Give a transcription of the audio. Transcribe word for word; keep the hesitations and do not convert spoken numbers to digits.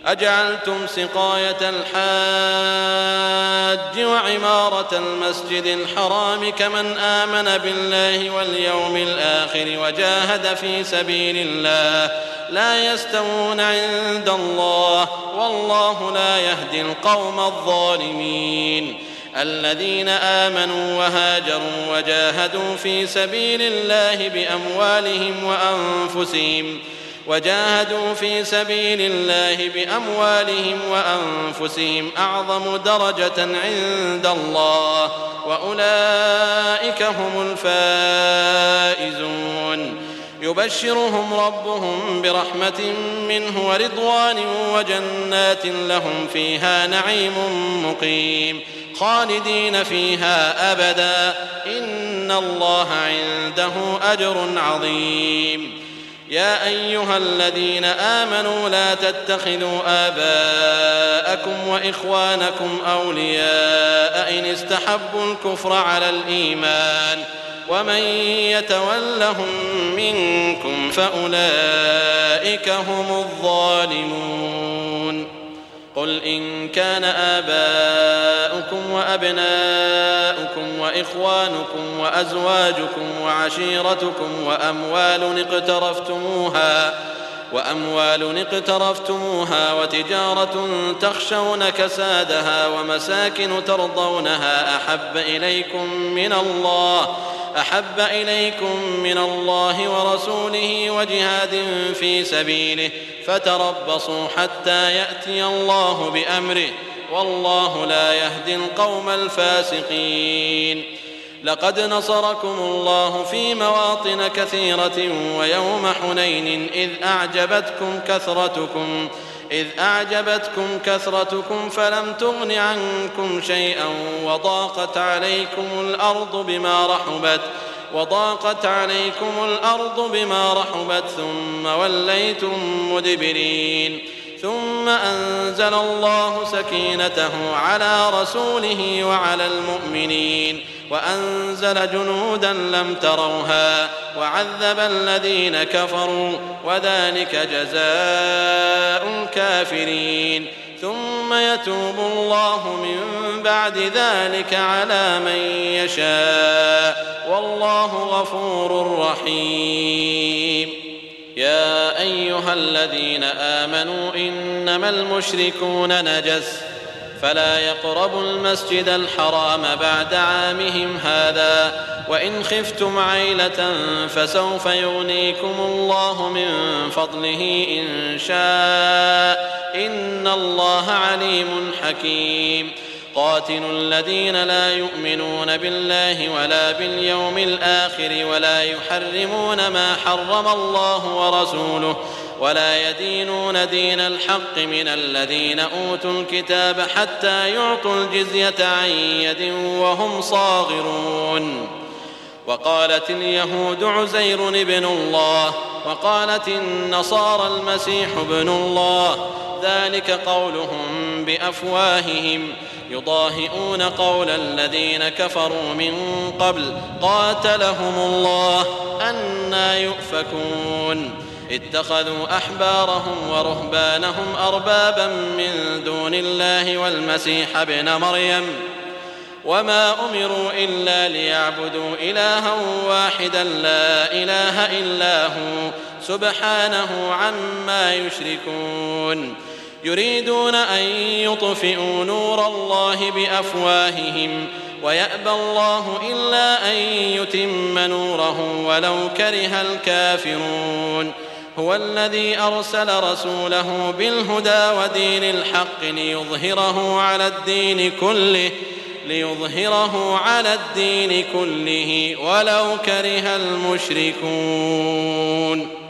أجعلتم سقاية الحاج وعمارة المسجد الحرام كمن آمن بالله واليوم الآخر وجاهد في سبيل الله لا يستوون عند الله والله لا يهدي القوم الظالمين. الذين آمنوا وهاجروا وجاهدوا في سبيل الله بأموالهم وأنفسهم وجاهدوا في سبيل الله بأموالهم وأنفسهم أعظم درجة عند الله وأولئك هم الفائزون. يبشرهم ربهم برحمة منه ورضوان وجنات لهم فيها نعيم مقيم خالدين فيها أبدا إن الله عنده أجر عظيم. يا أيها الذين آمنوا لا تتخذوا آباءكم وإخوانكم أولياء إن استحبوا الكفر على الإيمان ومن يتولهم منكم فأولئك هم الظالمون. قل إن كان آباؤكم وأبناؤكم وإخوانكم وأزواجكم وعشيرتكم وأموال اقترفتموها وأموال اقترفتموها وتجارة تخشون كسادها ومساكن ترضونها أحب إليكم من الله أحب إليكم من الله ورسوله وجهاد في سبيله فتربصوا حتى يأتي الله بأمره والله لا يهدي القوم الفاسقين. لقد نصركم الله في مواطن كثيرة ويوم حنين إذ أعجبتكم كثرتكم إذ أعجبتكم كثرتكم فلم تغن عنكم شيئا وضاقت عليكم الأرض بما رحبت وضاقت عليكم الأرض بما رحبت ثم وليتم مدبرين. ثم أنزل الله سكينته على رسوله وعلى المؤمنين وأنزل جنودا لم تروها وعذب الذين كفروا وذلك جزاء الكافرين. ثم يتوب الله من بعد ذلك على من يشاء والله غفور رحيم. يا أيها الذين آمنوا إنما المشركون نجس فلا يقربوا المسجد الحرام بعد عامهم هذا وإن خفتم عيلة فسوف يغنيكم الله من فضله إن شاء إن الله عليم حكيم. قاتلوا الذين لا يؤمنون بالله ولا باليوم الآخر ولا يحرمون ما حرم الله ورسوله ولا يدينون دين الحق من الذين أوتوا الكتاب حتى يعطوا الجزية عن يد وهم صاغرون. وقالت اليهود عزير ابن الله وقالت النصارى المسيح ابن الله ذلك قولهم بأفواههم يضاهئون قول الذين كفروا من قبل قاتلهم الله أنى يؤفكون. اتخذوا أحبارهم ورهبانهم أربابا من دون الله والمسيح ابن مريم وما أمروا إلا ليعبدوا إلها واحدا لا إله إلا هو سبحانه عما يشركون. يريدون أن يطفئوا نور الله بأفواههم ويأبى الله إلا أن يتم نوره ولو كره الكافرون. هو الذي أرسل رسوله بالهدى ودين الحق ليظهره على الدين كله ليظهره على الدين كله ولو كره المشركون.